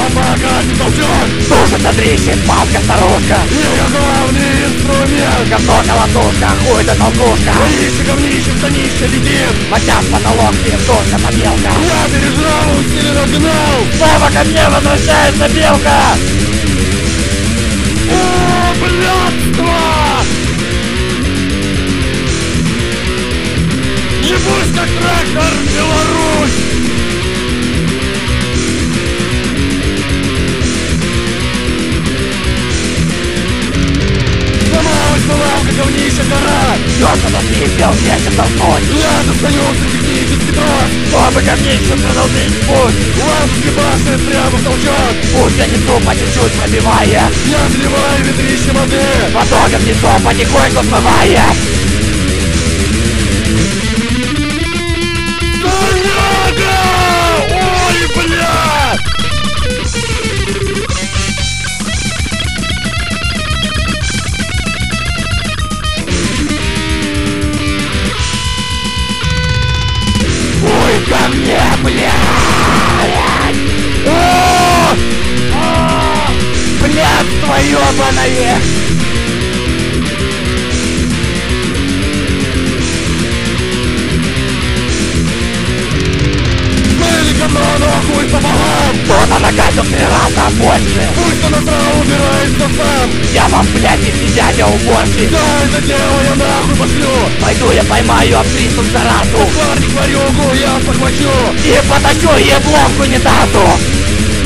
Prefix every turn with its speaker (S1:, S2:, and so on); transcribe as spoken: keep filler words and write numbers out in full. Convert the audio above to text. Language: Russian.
S1: пока не толчок.
S2: Слушаться трещит, палка, старушка.
S1: Ее главный инструмент.
S2: Говно, колотушка, хуй да толкушка.
S1: Говнище, говнище, в станище летит.
S2: Моча в потолок, пиздушка, побелка.
S1: Я пережрал, усиленно гнал.
S2: Снова ко мне возвращается белка.
S1: О, блядство! Ебусь как трактор, Беларусь! Сломалась была, как говнище гора.
S2: Ёрка нас не сделал, нечем толкнуть.
S1: Я достаю технический трос.
S2: Чтобы говнище продолжить путь.
S1: Лампочки башни прямо в толчок.
S2: Путь я несу по чуть-чуть пробивая.
S1: Я заливаю ветрище воды.
S2: Потоком несу потихоньку смывая.
S1: Соляга! Ой, блядь!
S2: Ой, ко мне, блядь!
S1: О!
S2: А! Блядство ёбаное!
S1: Говно, но хуй пополам.
S2: Кто-то накатил три раза больше.
S1: Пусть он сразу убирается сам.
S2: Я вам, блядь, если дядя уборщик.
S1: Да, это дело я нахуй пошлю.
S2: Пойду я поймаю обстрисну заразу.
S1: Парник варюгу я захвачу.
S2: И потащу еблом к унитазу.